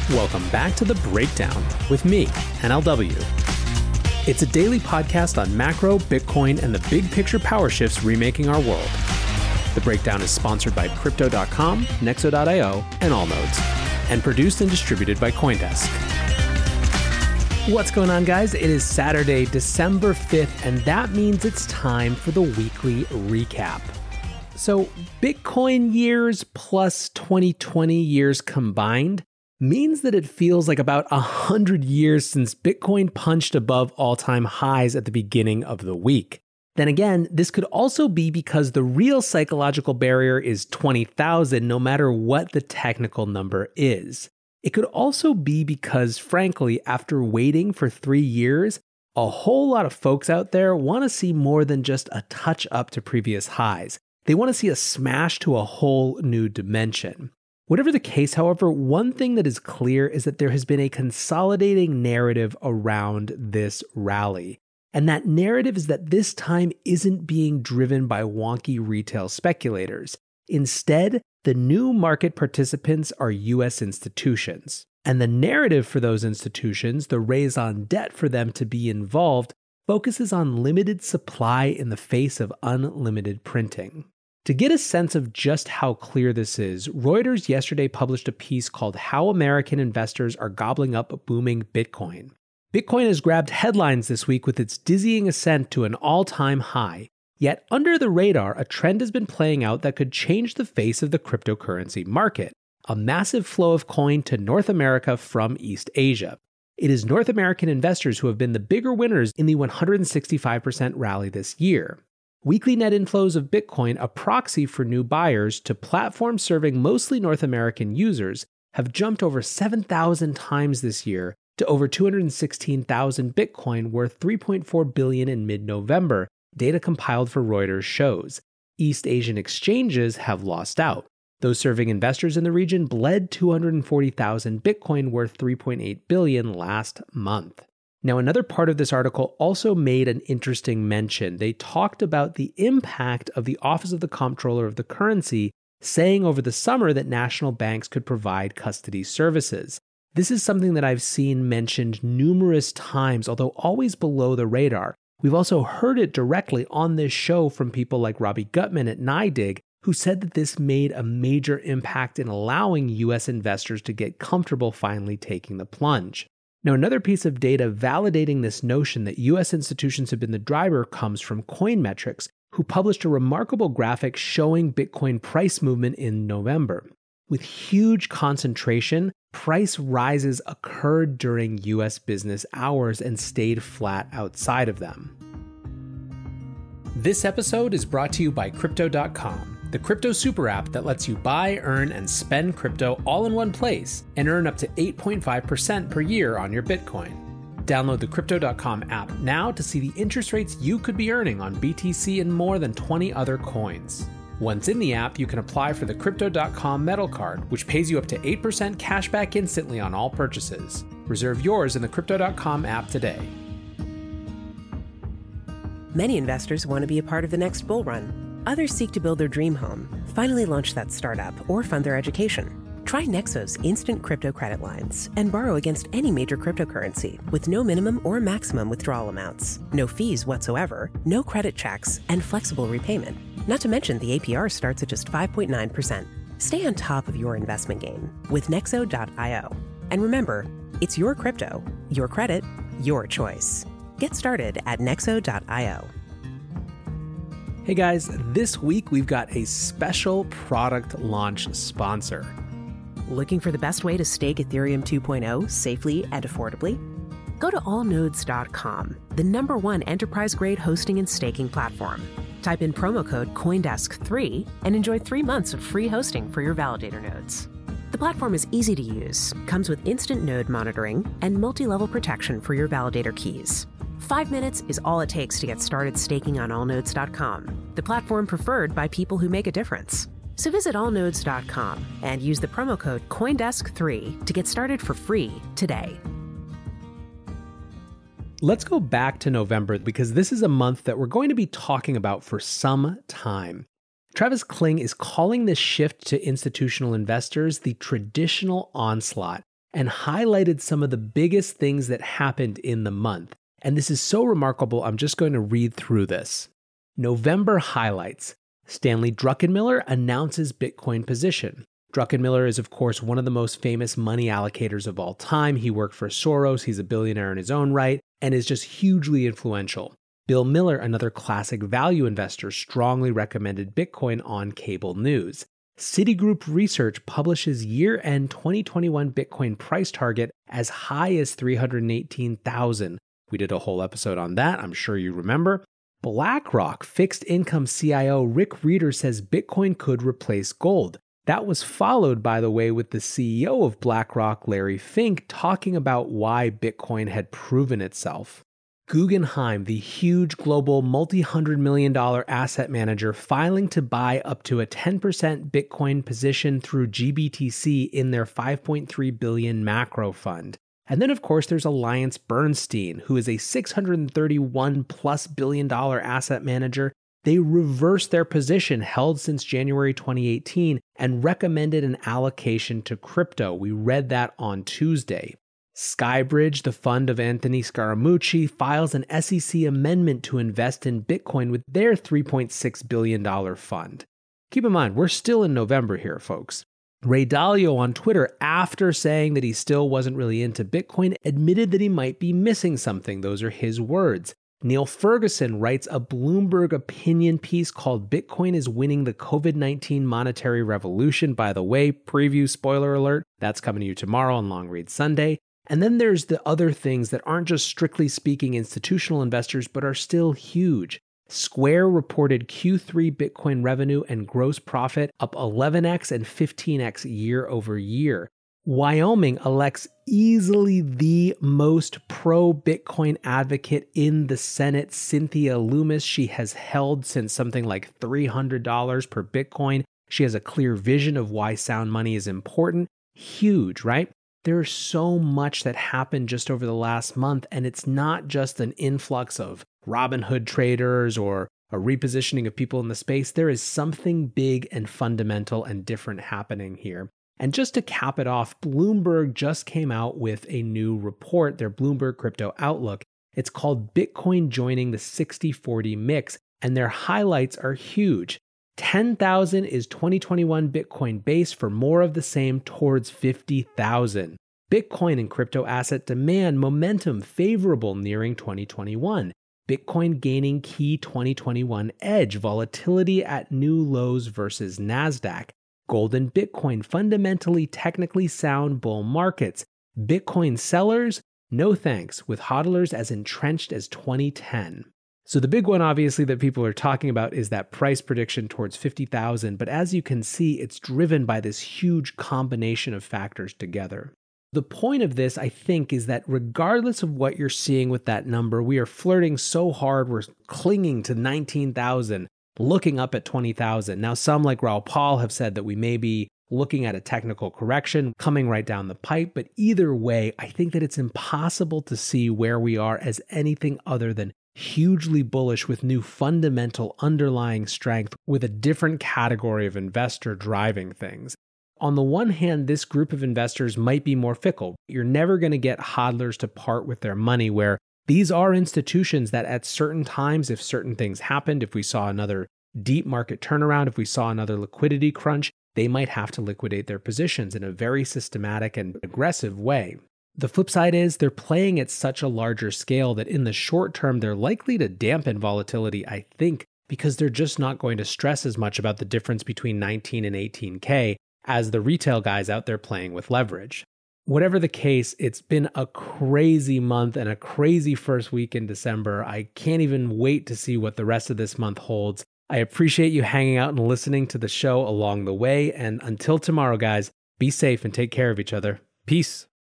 Welcome back to The Breakdown with me, NLW. It's a daily podcast on macro, Bitcoin, and the big picture power shifts remaking our world. The Breakdown is sponsored by Crypto.com, Nexo.io, and Allnodes, and produced and distributed by CoinDesk. What's going on, guys? It is Saturday, December 5th, and that means it's time for the weekly recap. So, Bitcoin years plus 2020 years combined means that it feels like about 100 years since Bitcoin punched above all-time highs at the beginning of the week. Then again, this could also be because the real psychological barrier is 20,000 no matter what the technical number is. It could also be because, frankly, after waiting for 3 years, a whole lot of folks out there want to see more than just a touch up to previous highs. They want to see a smash to a whole new dimension. Whatever the case, however, one thing that is clear is that there has been a consolidating narrative around this rally. And that narrative is that this time isn't being driven by wonky retail speculators. Instead, the new market participants are U.S. institutions. And the narrative for those institutions, the raison d'etre for them to be involved, focuses on limited supply in the face of unlimited printing. To get a sense of just how clear this is, Reuters yesterday published a piece called How American Investors Are Gobbling Up Booming Bitcoin. Bitcoin has grabbed headlines this week with its dizzying ascent to an all-time high. Yet under the radar, a trend has been playing out that could change the face of the cryptocurrency market: a massive flow of coin to North America from East Asia. It is North American investors who have been the bigger winners in the 165% rally this year. Weekly net inflows of Bitcoin, a proxy for new buyers, to platforms serving mostly North American users, have jumped over 7,000 times this year to over 216,000 Bitcoin, worth $3.4 billion in mid-November, data compiled for Reuters shows. East Asian exchanges have lost out. Those serving investors in the region bled 240,000 Bitcoin, worth $3.8 billion last month. Now, another part of this article also made an interesting mention. They talked about the impact of the Office of the Comptroller of the Currency saying over the summer that national banks could provide custody services. This is something that I've seen mentioned numerous times, although always below the radar. We've also heard it directly on this show from people like Robbie Gutman at NYDIG, who said that this made a major impact in allowing U.S. investors to get comfortable finally taking the plunge. Now, another piece of data validating this notion that U.S. institutions have been the driver comes from Coinmetrics, who published a remarkable graphic showing Bitcoin price movement in November. With huge concentration, price rises occurred during U.S. business hours and stayed flat outside of them. This episode is brought to you by Crypto.com, the crypto super app that lets you buy, earn, and spend crypto all in one place and earn up to 8.5% per year on your Bitcoin. Download the Crypto.com app now to see the interest rates you could be earning on BTC and more than 20 other coins. Once in the app, you can apply for the Crypto.com Metal Card, which pays you up to 8% cash back instantly on all purchases. Reserve yours in the Crypto.com app today. Many investors want to be a part of the next bull run. Others seek to build their dream home, finally launch that startup, or fund their education. Try Nexo's instant crypto credit lines and borrow against any major cryptocurrency with no minimum or maximum withdrawal amounts, no fees whatsoever, no credit checks, and flexible repayment. Not to mention the APR starts at just 5.9%. Stay on top of your investment game with Nexo.io. And remember, it's your crypto, your credit, your choice. Get started at Nexo.io. Hey guys, this week we've got a special product launch sponsor. Looking for the best way to stake Ethereum 2.0 safely and affordably? Go to allnodes.com, the #1 enterprise-grade hosting and staking platform. Type in promo code CoinDesk3 and enjoy 3 months of free hosting for your validator nodes. The platform is easy to use, comes with instant node monitoring, and multi-level protection for your validator keys. 5 minutes is all it takes to get started staking on allnodes.com, the platform preferred by people who make a difference. So visit allnodes.com and use the promo code CoinDesk3 to get started for free today. Let's go back to November because this is a month that we're going to be talking about for some time. Travis Kling is calling this shift to institutional investors the traditional onslaught, and highlighted some of the biggest things that happened in the month. And this is so remarkable, I'm just going to read through this. November highlights. Stanley Druckenmiller announces Bitcoin position. Druckenmiller is, of course, one of the most famous money allocators of all time. He worked for Soros, he's a billionaire in his own right, and is just hugely influential. Bill Miller, another classic value investor, strongly recommended Bitcoin on cable news. Citigroup Research publishes year-end 2021 Bitcoin price target as high as $318,000. We did a whole episode on that, I'm sure you remember. BlackRock fixed income CIO Rick Rieder says Bitcoin could replace gold. That was followed, by the way, with the CEO of BlackRock, Larry Fink, talking about why Bitcoin had proven itself. Guggenheim, the huge global multi-$100 million asset manager, filing to buy up to a 10% Bitcoin position through GBTC in their $5.3 billion macro fund. And then, of course, there's AllianceBernstein, who is a $631+ billion asset manager. They reversed their position held since January 2018 and recommended an allocation to crypto. We read that on Tuesday. Skybridge, the fund of Anthony Scaramucci, files an SEC amendment to invest in Bitcoin with their $3.6 billion fund. Keep in mind, we're still in November here, folks. Ray Dalio on Twitter, after saying that he still wasn't really into Bitcoin, admitted that he might be missing something. Those are his words. Neil Ferguson writes a Bloomberg opinion piece called Bitcoin is Winning the COVID-19 Monetary Revolution. By the way, preview spoiler alert, that's coming to you tomorrow on Long Read Sunday. And then there's the other things that aren't just strictly speaking institutional investors, but are still huge. Square reported Q3 Bitcoin revenue and gross profit up 11x and 15x year over year. Wyoming elects easily the most pro-Bitcoin advocate in the Senate, Cynthia Lummis. She has held since something like $300 per Bitcoin. She has a clear vision of why sound money is important. Huge, right? There's so much that happened just over the last month, and it's not just an influx of Robinhood traders or a repositioning of people in the space. There is something big and fundamental and different happening here. And just to cap it off, Bloomberg just came out with a new report, their Bloomberg Crypto Outlook. It's called Bitcoin Joining the 60-40 Mix, and their highlights are huge. 10,000 is 2021 Bitcoin base for more of the same towards 50,000. Bitcoin and crypto asset demand momentum favorable nearing 2021. Bitcoin gaining key 2021 edge, volatility at new lows versus NASDAQ. Gold and Bitcoin fundamentally technically sound bull markets. Bitcoin sellers, no thanks, with hodlers as entrenched as 2010. So the big one, obviously, that people are talking about is that price prediction towards 50,000. But as you can see, it's driven by this huge combination of factors together. The point of this, I think, is that regardless of what you're seeing with that number, we are flirting so hard, we're clinging to 19,000, looking up at 20,000. Now, some like Raoul Pal have said that we may be looking at a technical correction coming right down the pipe. But either way, I think that it's impossible to see where we are as anything other than hugely bullish with new fundamental underlying strength with a different category of investor driving things. On the one hand, this group of investors might be more fickle. You're never going to get hodlers to part with their money, where these are institutions that at certain times, if certain things happened, if we saw another deep market turnaround, if we saw another liquidity crunch, they might have to liquidate their positions in a very systematic and aggressive way. The flip side is they're playing at such a larger scale that in the short term, they're likely to dampen volatility, I think, because they're just not going to stress as much about the difference between 19 and 18K as the retail guys out there playing with leverage. Whatever the case, it's been a crazy month and a crazy first week in December. I can't even wait to see what the rest of this month holds. I appreciate you hanging out and listening to the show along the way. And until tomorrow, guys, be safe and take care of each other. Peace.